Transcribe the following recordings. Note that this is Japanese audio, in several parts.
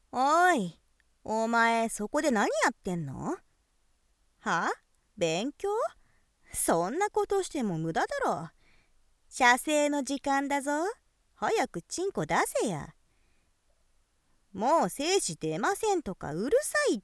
おい、お前そこで何やってんの？は？勉強？そんなことしても無駄だろ。射精の時間だぞ。早くチンコ出せや。もう精子出ませんとかうるさいって。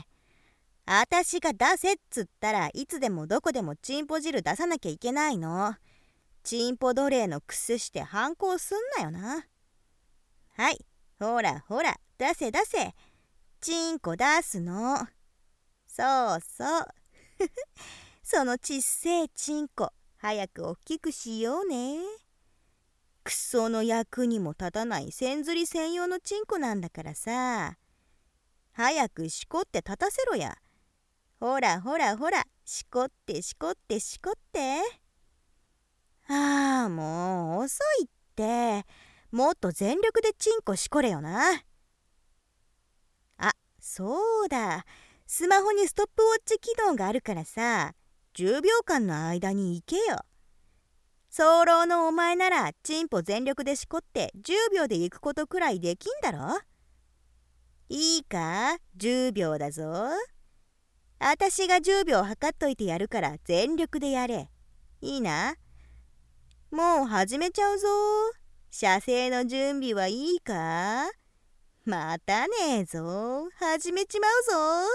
あたしが出せっつったらいつでもどこでもチンポ汁出さなきゃいけないの。チンポ奴隷のくせして反抗すんなよな。はい、ほらほら、出せ出せ。チンコ出すの。そうそう。そのちっせえチンコ、早くおっきくしようね。クソの役にも立たない線ずり専用のチンコなんだからさ。早くしこって立たせろや。ほらほらほら、しこってしこってしこって。ああ、もう遅いって。もっと全力でチンコしこれよな。あ、そうだ。スマホにストップウォッチ機能があるからさ、10秒間の間に行けよ。早漏のお前ならチンポ全力でしこって10秒で行くことくらいできんだろ。いいか、10秒だぞ。あたしが10秒測っといてやるから全力でやれ。いいな。もう始めちゃうぞ。射精の準備はいいか？またねえぞ。始めちまうぞ。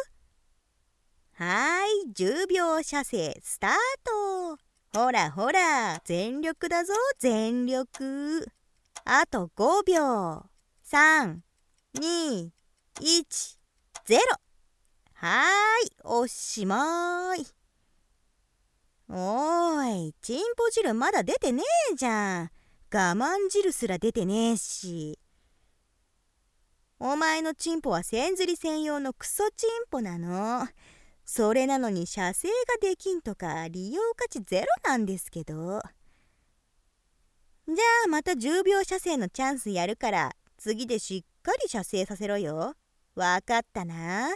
はーい、10秒射精スタート。ほらほら、全力だぞ、全力。あと5秒。3、2、1、0。はーい、おしまい。おーい、チンポ汁まだ出てねえじゃん。我慢汁すら出てねえし。お前のチンポは線ずり専用のクソチンポなの。それなのに射精ができんとか利用価値ゼロなんですけど。じゃあまた10秒射精のチャンスやるから次でしっかり射精させろよ。わかったな。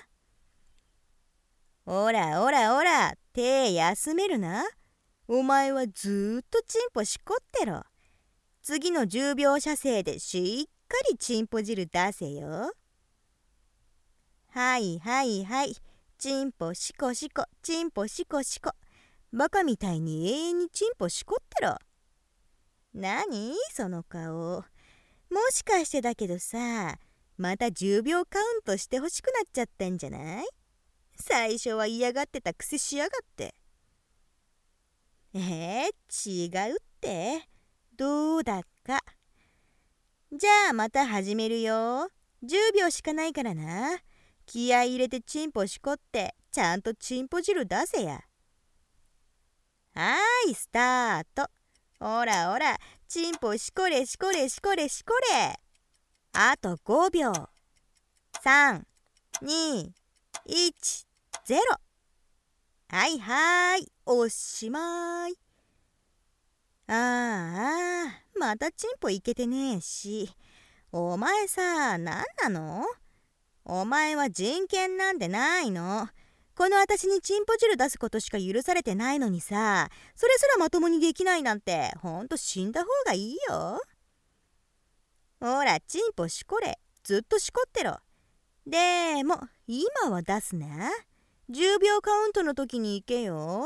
おらおらおら、手休めるな。お前はずーっとチンポしこってろ。次の10秒射精でしっかりチンポ汁出せよ。はいはいはい。チンポシコシコ、チンポシコシコ。バカみたいに永遠にチンポしこってろ。なにその顔。もしかしてだけどさ、また10秒カウントしてほしくなっちゃったんじゃない？最初は嫌がってたくせしやがって。違うって。どうだか。じゃあまた始めるよ。10秒しかないからな。気合い入れてチンポしこってちゃんとチンポ汁出せや。はーい、スタート。ほらほら、チンポしこれしこれしこれしこれ。あと5秒。3、2、1、0。はいはーい、おしまい。またチンポいけてねえし。お前さ、なんなの？お前は人権なんてないの。この私にチンポ汁出すことしか許されてないのにさ、それすらまともにできないなんて、ほんと死んだ方がいいよ。ほら、チンポしこれ。ずっとしこってろ。でも、今は出すな。10秒カウントの時に行けよ。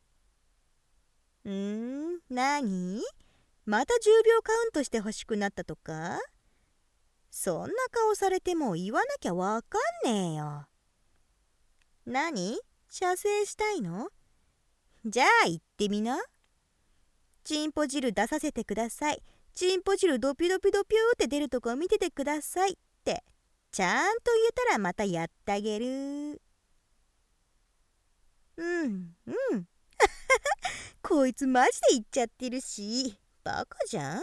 なに？また10秒カウントしてほしくなったとか？そんな顔されても言わなきゃわかんねえよ。なに？射精したいの？じゃあ言ってみな。チンポ汁出させてください。チンポ汁ドピュドピュドピューって出るとこ見ててくださいって。ちゃんと言えたらまたやってあげる。うんうん。こいつマジで言っちゃってるし。バカじゃん。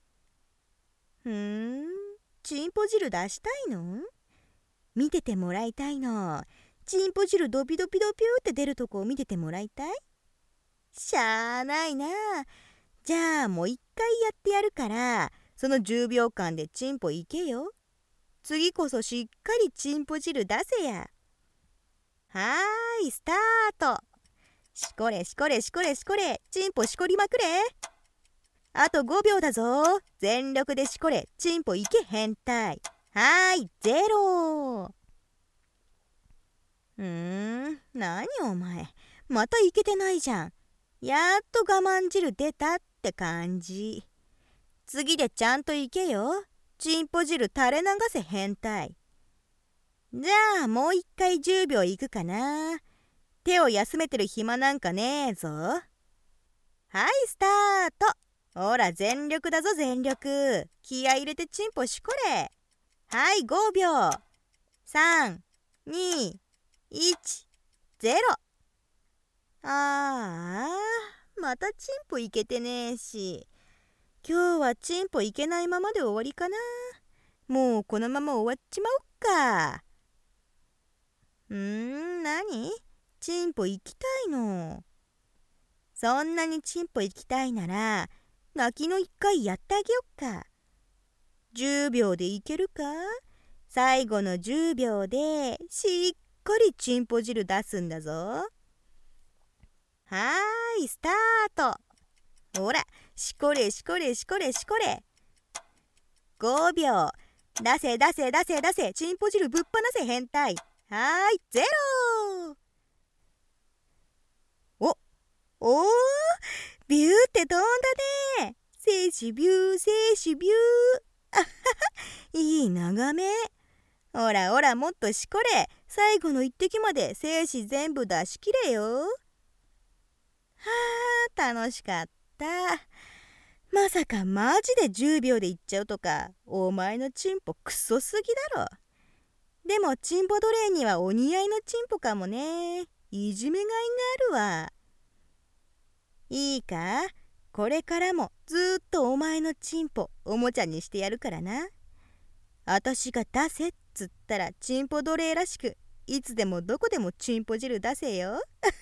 チンポ汁出したいの？見ててもらいたいの。チンポ汁ドピドピドピューって出るとこを見ててもらいたい？しゃあないな。じゃあもう一回やってやるから、その10秒間でチンポいけよ。次こそしっかりチンポ汁出せや。はーい、スタート。しこれしこれしこれしこれ、チンポしこりまくれ。あと5秒だぞ。全力でしこれ、チンポいけ変態。 はーい、ゼロ。何お前。またいけてないじゃん。やっと我慢汁出たって感じ。次でちゃんといけよ。チンポ汁垂れ流せ変態。じゃあもう一回10秒いくかな。手を休めてる暇なんかねえぞ。はい、スタート。ほら、全力だぞ、全力。気合い入れてチンポしこれ。はい、5秒。3、2、1、0。またチンポいけてねえし。今日はチンポいけないままで終わりかな。もうこのまま終わっちまおっか。何？チンポ行きたいの？そんなにチンポ行きたいなら、泣きの一回やってあげよっか。10秒でいけるか？最後の10秒でしっかりチンポ汁出すんだぞ。はーい、スタート。ほら、しこれしこれしこれしこれ。5秒。出せ出せ出せ出せ。チンポ汁ぶっ放せ変態。はーい、ゼロ。おー、ビューって飛んだね。静止ビュー、静止ビュー。あははいい眺め。ほらほら、もっとしこれ。最後の一滴まで精子全部出し切れよ。はあ、楽しかった。まさかマジで10秒でいっちゃうとか、お前のチンポクソすぎだろ。でもチンポ奴隷にはお似合いのチンポかもね。いじめがいがあるわ。いいか、これからもずっとお前のチンポおもちゃにしてやるからな。あたしが出せっつったらチンポ奴隷らしく、いつでもどこでもチンポ汁出せよ。